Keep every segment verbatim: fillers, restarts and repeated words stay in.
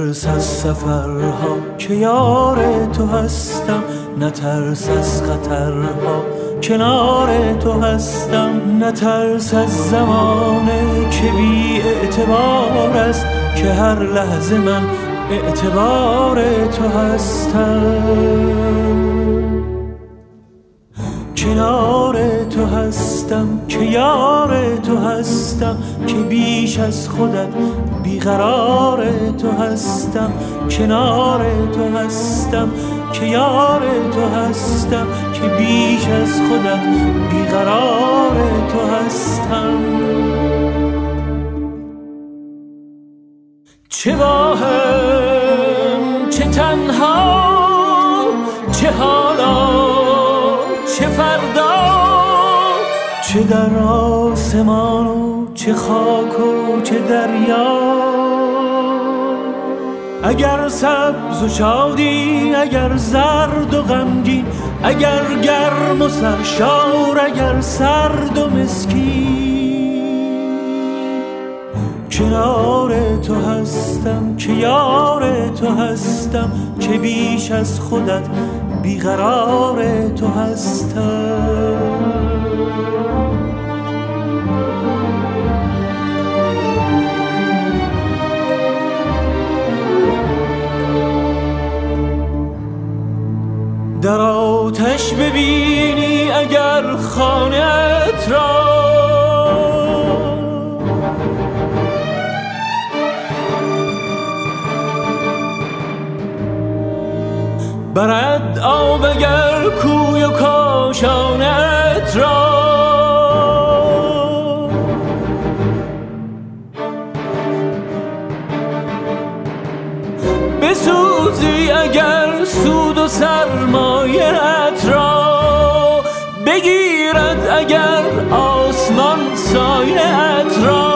نترس از سفرها که یار تو هستم، نترس از خطرها کنار تو هستم، نترس از زمانه که بی اعتبار است، که هر لحظه من اعتبار تو هستم. کنار تو هستم که یار تو هستم، که بیش از خودت بیقرار تو هستم. کنار تو هستم که یار تو هستم، که بیش از خودت بیقرار تو هستم. چه با هم چه تنها، چه حالا چه فردا، چه در آسمان و چه خاک و چه دریا. اگر سبز و شادی، اگر زرد و غمگین، اگر گرم و سرشار، اگر سرد و مسکین، کنار تو هستم که یار تو هستم، که بیش از خودت بیقرار تو هستم. در آتش ببینی اگر خانه‌ات را، برد آب اگر کوی و کاشانه‌ات را. بسوزی اگر سود و سرمایه‌ات را، بگیرد اگر آسمان سایه‌ات را.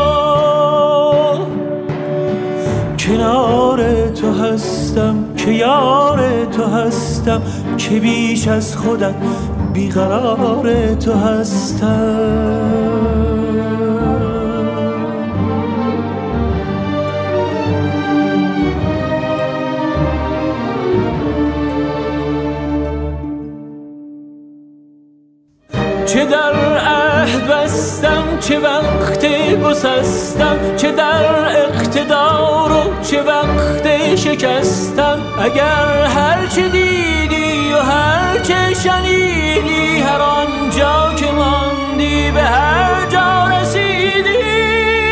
کنار تو هستم که یار تو هستم، که بیش از خودت بیقرار تو هستم. چه در عهد بستم، چه وقت گسستم، چه در اقتدار و چه وقت شکستم. اگر هر چه دیدی و هر چه شنیدی، هر آنجا که ماندی به هر جا رسیدی.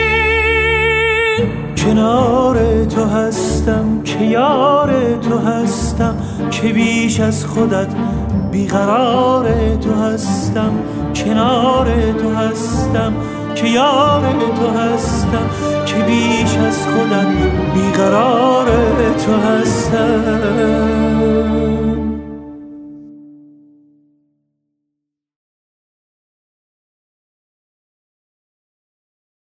کنار تو هستم که یار تو هستم، که بیش از خودت بیقرار تو هستم. کنار تو هستم که یار تو هستم، که بیش از خودت بیقرار تو هستم.